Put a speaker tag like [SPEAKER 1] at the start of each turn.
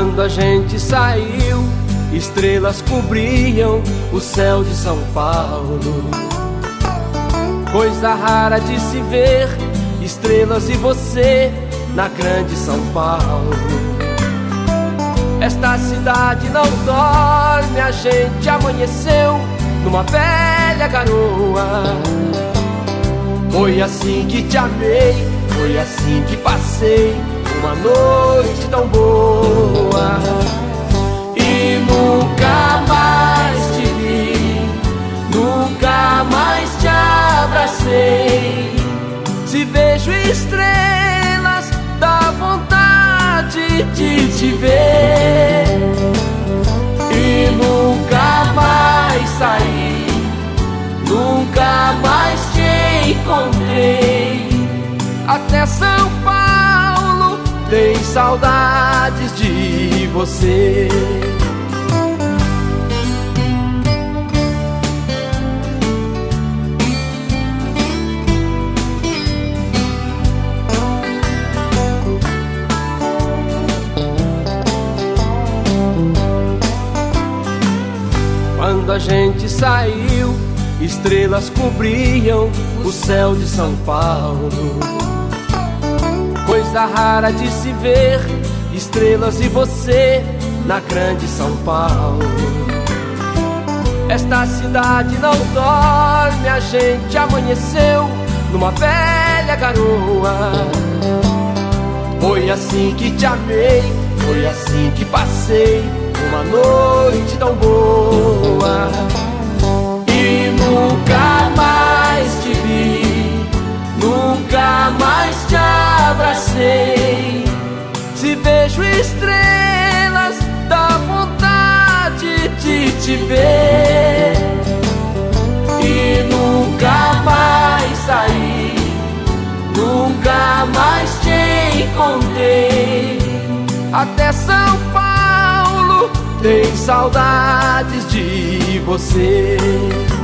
[SPEAKER 1] Quando a gente saiu, estrelas cobriam o céu de São Paulo. Coisa rara de se ver, estrelas e você na grande São Paulo. Esta cidade não dorme, a gente amanheceu numa velha garoa. Foi assim que te amei, foi assim que passei uma noite tão boa. E nunca mais te vi, nunca mais te abracei. Se vejo estrelas, dá vontade de te ver. E nunca mais saí, nunca mais te encontrei. Até São Paulo tem saudades de você. Quando a gente saiu, estrelas cobriam o céu de São Paulo. Coisa rara de se ver, estrelas e você na grande São Paulo. Esta cidade não dorme, a gente amanheceu numa velha garoa. Foi assim que te amei, foi assim que passei uma noite tão boa. E nunca mais te vi, nunca mais te abracei. Se vejo estrelas, dá vontade de te ver. E nunca mais saí, nunca mais te encontrei. Até São Paulo tem saudades de você.